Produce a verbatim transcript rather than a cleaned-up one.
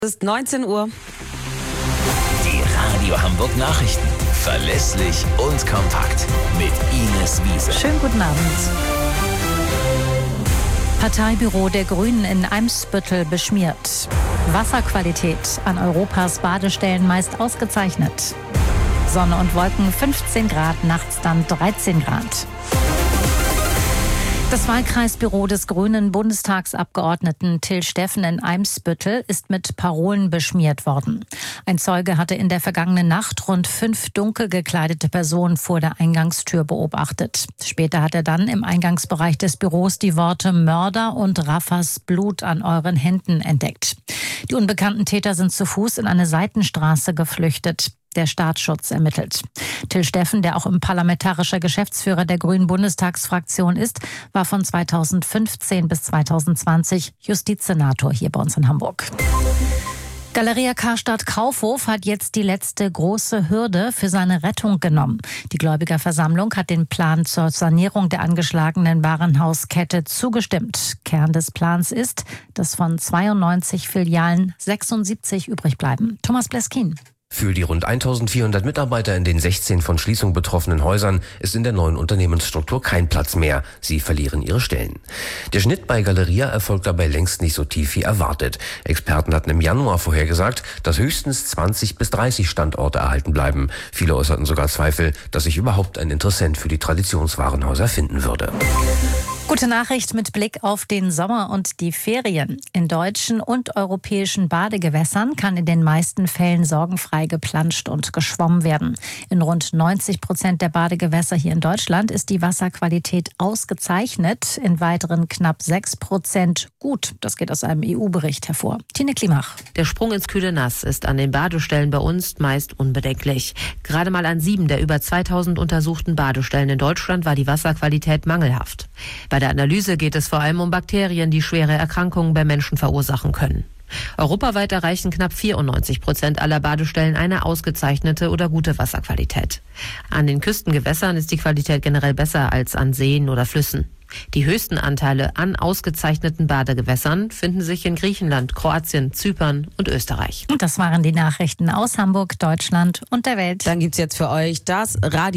Es ist neunzehn Uhr. Die Radio Hamburg Nachrichten. Verlässlich und kompakt. Mit Ines Wiese. Schönen guten Abend. Parteibüro der Grünen in Eimsbüttel beschmiert. Wasserqualität an Europas Badestellen meist ausgezeichnet. Sonne und Wolken fünfzehn Grad, nachts dann dreizehn Grad. Das Wahlkreisbüro des grünen Bundestagsabgeordneten Till Steffen in Eimsbüttel ist mit Parolen beschmiert worden. Ein Zeuge hatte in der vergangenen Nacht rund fünf dunkel gekleidete Personen vor der Eingangstür beobachtet. Später hat er dann im Eingangsbereich des Büros die Worte Mörder und Raffas Blut an euren Händen entdeckt. Die unbekannten Täter sind zu Fuß in eine Seitenstraße geflüchtet. Der Staatsschutz ermittelt. Till Steffen, der auch im parlamentarischer Geschäftsführer der Grünen Bundestagsfraktion ist, war von zweitausendfünfzehn bis zweitausendzwanzig Justizsenator hier bei uns in Hamburg. Galeria Karstadt Kaufhof hat jetzt die letzte große Hürde für seine Rettung genommen. Die Gläubigerversammlung hat den Plan zur Sanierung der angeschlagenen Warenhauskette zugestimmt. Kern des Plans ist, dass von zweiundneunzig Filialen sechsundsiebzig übrig bleiben. Thomas Bleskin. Für die rund eintausendvierhundert Mitarbeiter in den sechzehn von Schließung betroffenen Häusern ist in der neuen Unternehmensstruktur kein Platz mehr. Sie verlieren ihre Stellen. Der Schnitt bei Galeria erfolgt dabei längst nicht so tief wie erwartet. Experten hatten im Januar vorhergesagt, dass höchstens zwanzig bis dreißig Standorte erhalten bleiben. Viele äußerten sogar Zweifel, dass sich überhaupt ein Interessent für die Traditionswarenhäuser finden würde. Gute Nachricht mit Blick auf den Sommer und die Ferien. In deutschen und europäischen Badegewässern kann in den meisten Fällen sorgenfrei geplanscht und geschwommen werden. In rund neunzig Prozent der Badegewässer hier in Deutschland ist die Wasserqualität ausgezeichnet. In weiteren knapp sechs Prozent gut. Das geht aus einem E U-Bericht hervor. Tine Klimach. Der Sprung ins kühle Nass ist an den Badestellen bei uns meist unbedenklich. Gerade mal an sieben der über zweitausend untersuchten Badestellen in Deutschland war die Wasserqualität mangelhaft. Bei der Analyse geht es vor allem um Bakterien, die schwere Erkrankungen bei Menschen verursachen können. Europaweit erreichen knapp vierundneunzig Prozent aller Badestellen eine ausgezeichnete oder gute Wasserqualität. An den Küstengewässern ist die Qualität generell besser als an Seen oder Flüssen. Die höchsten Anteile an ausgezeichneten Badegewässern finden sich in Griechenland, Kroatien, Zypern und Österreich. Und das waren die Nachrichten aus Hamburg, Deutschland und der Welt. Dann gibt's jetzt für euch das Radio